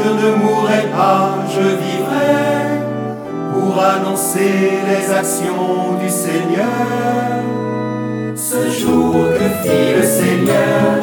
je ne mourrai pas, je vivrai pour annoncer les actions du Seigneur. Ce jour que fit le Seigneur